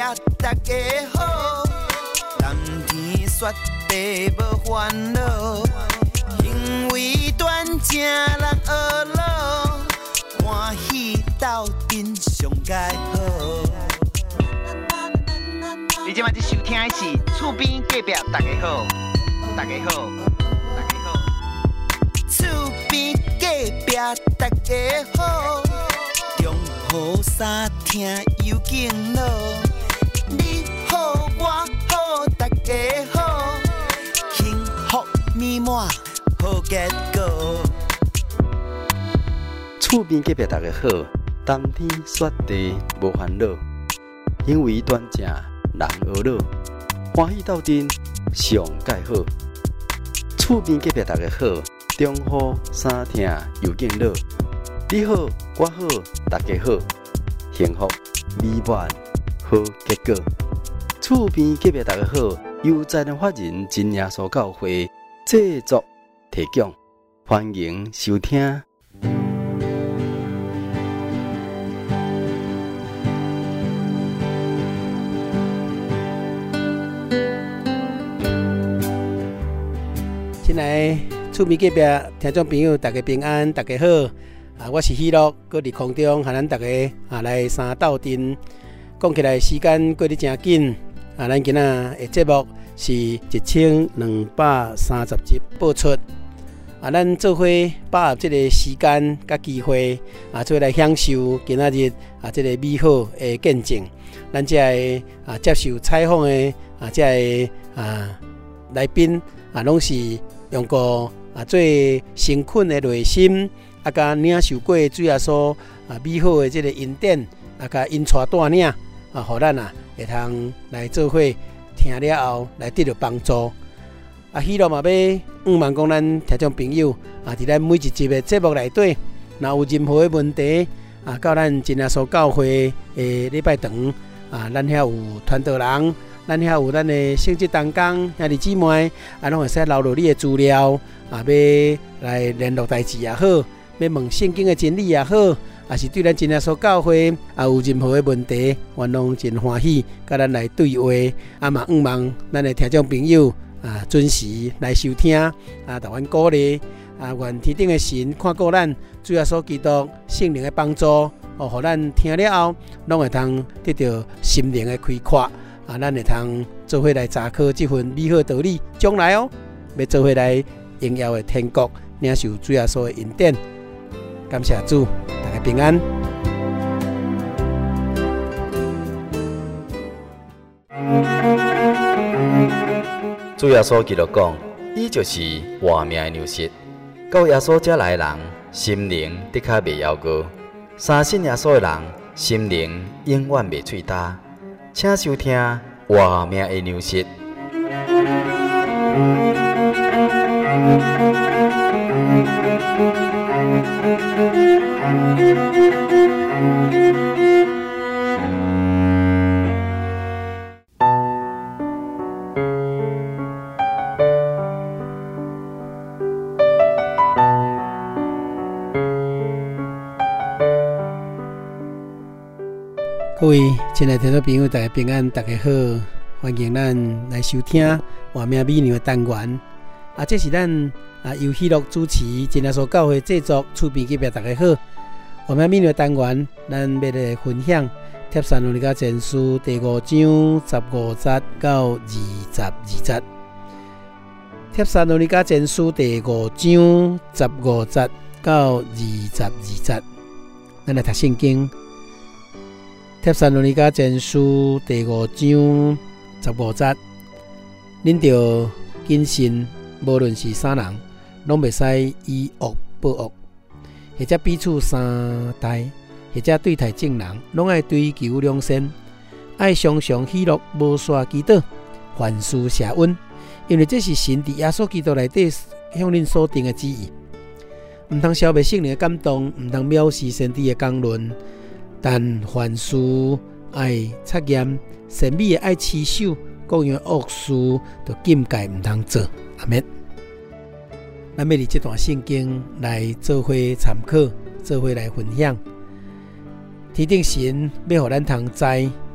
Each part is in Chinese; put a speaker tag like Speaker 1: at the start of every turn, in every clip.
Speaker 1: 大家好，冬天雪地无烦恼，行为端正人学老，欢喜斗阵上佳好。你今晚在收听的是厝边隔壁大家好，大家好，大家好，厝边隔壁大家好，中好三听有敬老，你好我好大家好，幸福美满好结果。
Speaker 2: 厝边隔壁大家好，冬天雪地无烦恼，行为端正人学老，欢喜斗阵上佳好。厝边隔壁大家好，中好三听又敬老，你好我好大家好，幸福美满好结果。厝边隔壁大家好，由在人法人真耶稣教会制作提供，欢迎收听。
Speaker 3: 进来，厝边隔壁听众朋友，大家平安，大家好。我是喜乐，搁伫空中和咱大家来三斗阵。讲起来，时间过得真紧。咱今仔的节目是1230集播出。咱做伙把握这个时间甲机会，做伙来享受今仔日这个美好的见证。咱这个接受采访的这个来宾拢是用过最诚恳的内心，甲领受过主耶稣美好的这个恩典，甲因带带领，互咱会通来做伙听了后来得到帮助。希望嘛要望讲咱听众朋友伫咱每一集的节目内底，若有任何的问题到咱真耶稣教会的礼拜堂咱遐有传道人。咱遐有咱的圣职同工兄弟姊妹，拢会使留落你的资料，要来联络代志也好，要问圣经的真理也好，也是对咱真耶稣教会有任何的问题，我拢真欢喜，甲咱来对话。嘛望咱的听众朋友准时来收听，台湾鼓励，愿天顶的神看顾咱，主耶稣基督圣灵的帮助，互咱听了后，拢会通得到心灵的开阔。咱会通做伙来查考这份美好道理，将来要做伙来荣耀的天国，领受主耶稣的恩典。感谢主，大家平安。
Speaker 2: 主耶稣基督讲，伊就是活命的粮食。到耶稣这来的人，心灵的确袂夭糕；相信耶稣的人，心灵永远袂脆焦。请收听活命的粮食。
Speaker 3: 各位亲爱的听众朋友，大家平安，大家好，欢迎咱来收听活命美娘的单元。这是咱由喜乐主持，真耶稣教会制作，厝边隔壁大家好。活命美娘的单元，咱要来分享帖撒罗尼迦前书第5章15节到22节。帖撒罗尼迦前书第5章15节到22节，咱来读圣经。帖撒罗尼迦前书第5章15节，恁着谨慎，无论是啥人，拢袂使以恶报恶，或者彼此相待，或者对待众人，拢爱追求良善，爱常常喜乐，无煞祈祷，凡事谢恩，因为这是神伫耶稣基督内底向恁所定的旨意。毋通消灭圣灵的感动，毋通藐视先知的讲论。但凡事爱测验，神秘的爱持守，各样恶事就禁戒毋通做。阿们。咱要伫这段圣经来做伙参考，做伙来分享。天顶神要互咱通知，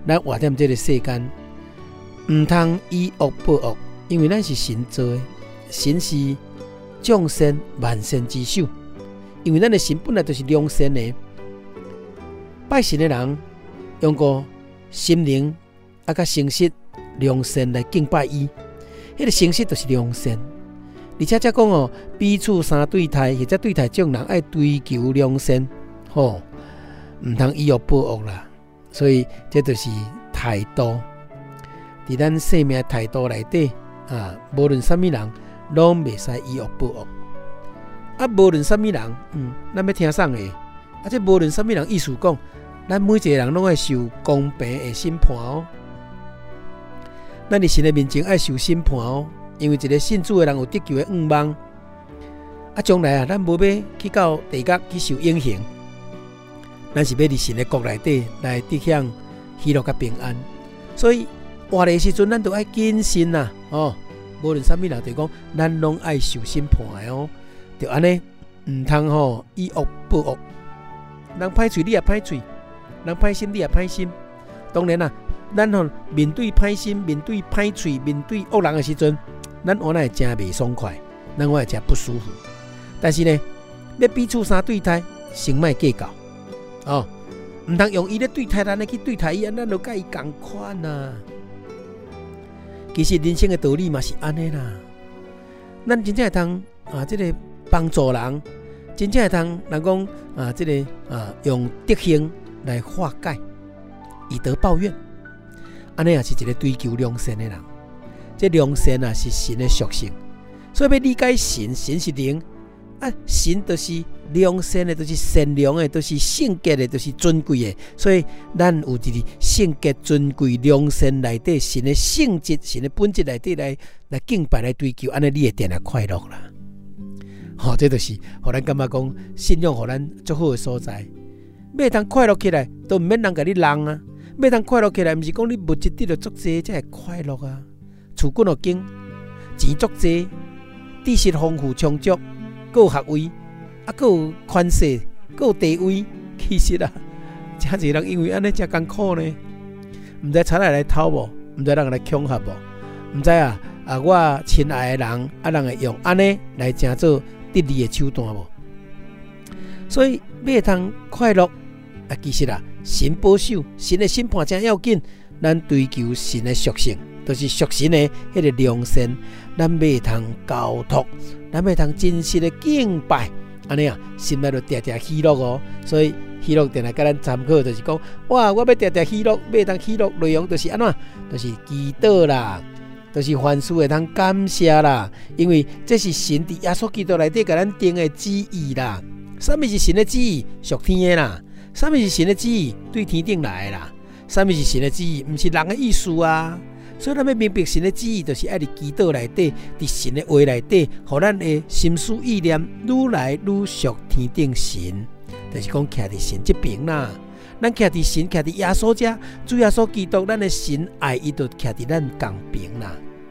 Speaker 3: 咱活踮这个世间，唔通以恶报恶，因为咱是神做的，神是众善万善之首，因为咱的神本来就是良善的。拜神的人用过心灵啊，甲诚实、良善来敬拜伊，迄个诚实就是良善。而且才讲哦，彼此相对待，或者对待众人爱追求良善，唔通以恶报恶啦。所以这就是态度。伫咱生命态度内底无论什么人，拢袂使以恶报恶。无论什么人，咱要听啥个？这无论什么人，意思讲，咱每一个人拢爱受公平的审判哦。咱伫神的面前爱受审判哦，因为一个信主的人有得救的愿望。将来咱无要去到地狱去受永刑，咱是要伫神的国内底来得享喜乐甲平安。所以活的时阵，咱都爱谨慎呐，无论什么人，就讲咱拢爱受审判的哦。就安尼，唔通以恶报恶。人歹嘴你也歹嘴，人歹心你也歹心。当然啦，咱面对歹心、面对歹嘴、面对恶人的时阵，咱我会真袂爽快，咱我会真不舒服。但是呢，要彼此相对待，先莫计较唔通用伊咧对待咱咧去对待伊，咱就甲伊共款呐。其实人生的道理嘛是安尼啦，咱真正会通这个帮助人，真正会通人讲这个用德行来化解，以德报怨，安尼也是一个追求良善的人。这良善是神的属性，所以要理解神，神是灵神就是良善的，就是善良的，就是圣洁的，就是尊贵的。所以咱有伫圣洁、尊贵、良善内底，神的性质、神的本质内底来敬拜、来追求，安尼你会定来快乐啦。这就是互咱感觉讲信仰，互咱足好的所在。要通快乐起来，都唔免人甲你人啊。要通快乐起来，唔是讲你物质得到足济才会快乐啊。厝骨又紧，钱足济，知识丰富充足。还有学位，还有权势，还有地位，其实真侪人因为安尼真艰苦呢。唔知差来偷无，唔知人来恐吓无，唔知我亲爱的人人会用安尼来真做得利的手段无。所以要通快乐其实神保守，神的审判真要紧。咱追求神的属性，就是属神的迄个良善，咱要通交托。咱要通真实的敬拜，安尼心内就常常喜乐哦。所以喜乐定来甲咱参考，就是讲，哇，我要常常喜乐，要通喜乐内容就是安怎，就是祈祷啦，就是凡事会通感谢啦。因为这是神伫耶稣基督内底甲咱定的旨意啦。什么是神的旨意？属天的啦。什么是神的旨意？对天顶来的啦。什么是神的旨意？不是人的意思啊。所以咱要明白神的旨意，就是爱伫祈祷内底，伫神的话内底，互咱的心思意念愈来愈属天顶神，就是讲徛伫神这边啦。咱徛伫神，徛伫耶稣遮，主耶稣基督，咱的神爱伊就徛伫咱同边啦。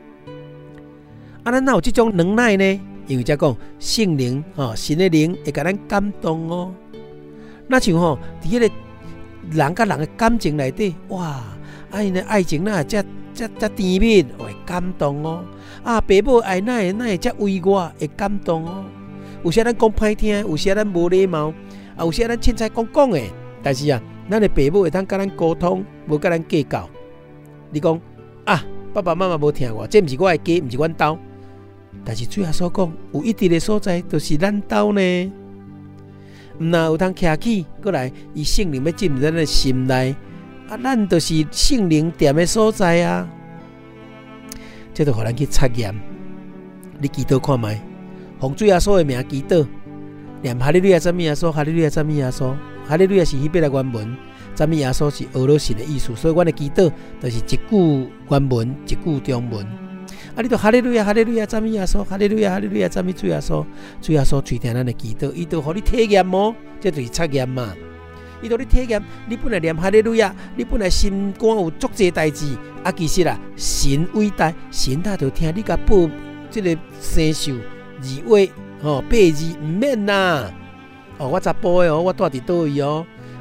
Speaker 3: 咱哪有这种能耐呢？因为才讲圣灵神的灵会甲咱感动哦。那像伫迄个人甲人的感情内底，哇，因的爱情遮甜蜜，会感动哦。爸母爱哪会遮委我，会感动哦。有时咱讲歹听，有时咱无礼貌，有时咱凊彩讲的，但是咱的爸母会通甲咱沟通，无甲咱计较。你讲爸爸妈妈无听我，这毋是我的家，毋是阮兜。但是主耶稣讲，有一直的所在，就是咱兜呢。若有通徛起，过来，伊圣灵要进入咱的心内。咱就是圣灵踮的所在啊！这就互咱去测验。你祈祷看卖，奉主耶稣的名祈祷，念哈利路亚赞美耶稣，哈利路亚赞美耶稣，哈利路亚是希伯来原文，赞美耶稣是俄罗斯的意思，所以阮的祈祷就是一句原文，一句中文。你就哈利路亚，哈利路亚赞美耶稣，哈利路亚，哈利路亚赞美主耶稣，主耶稣垂听咱的祈祷，伊就互你体验哦，这就是测验嘛。伊就你体验，你本来念哈利路亚，你本来心肝有足济代志，其实神伟大，神就听你甲报这个生寿字话8字，唔免啦。我查甫的我住伫倒位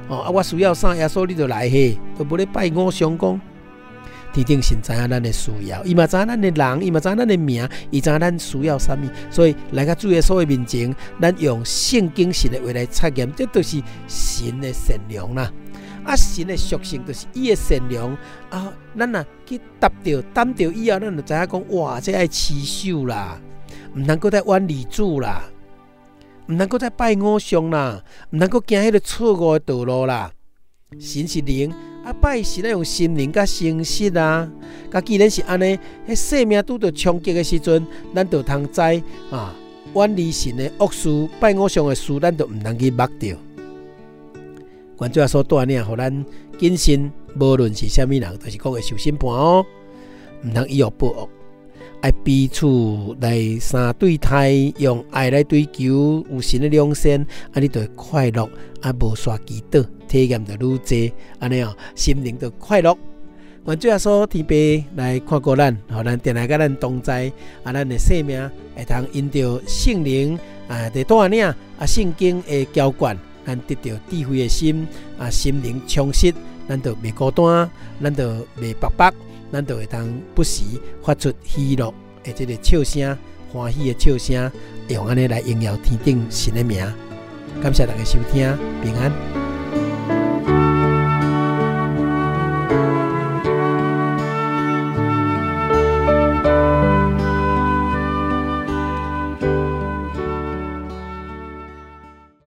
Speaker 3: 我需要啥，耶稣你就来嘿，都无咧拜偶像讲。天顶神知影咱的需要，伊嘛知影咱的人，伊嘛知影咱的名，伊知影咱需要啥物，所以来到主耶稣的面前，咱用圣经神的话来测验，这就是神的善良啦。神的属性就是伊的善良咱去担着以后，咱就知影讲，哇，这爱持守啦，毋通搁再远离主啦，毋通搁再拜偶像啦，毋通搁行迄个错误的道路啦。神是灵。拜神要用心灵甲诚实既然是安尼，迄生命拄着冲击的时阵，咱就通知远离神的恶事，拜偶像的事，咱就毋通去抹掉。原主耶稣带领，互咱谨慎，无论是啥物人，就是讲会受审判哦，毋通以恶报恶，爱彼此来相对待，用爱来追求有神的良善，你就会快乐，无煞祈祷。体验就愈济，安尼心灵就快乐。愿主耶稣天父来看顾咱，互咱定来甲咱同在，咱的生命会通因着圣灵的带领，圣经的浇灌，咱得到智慧的心，心灵充实，咱就袂孤单，咱就袂白白，咱就会通不时发出喜乐的这个笑声，欢喜的笑声，用安尼来荣耀天顶神的名。感谢大家收听，平安。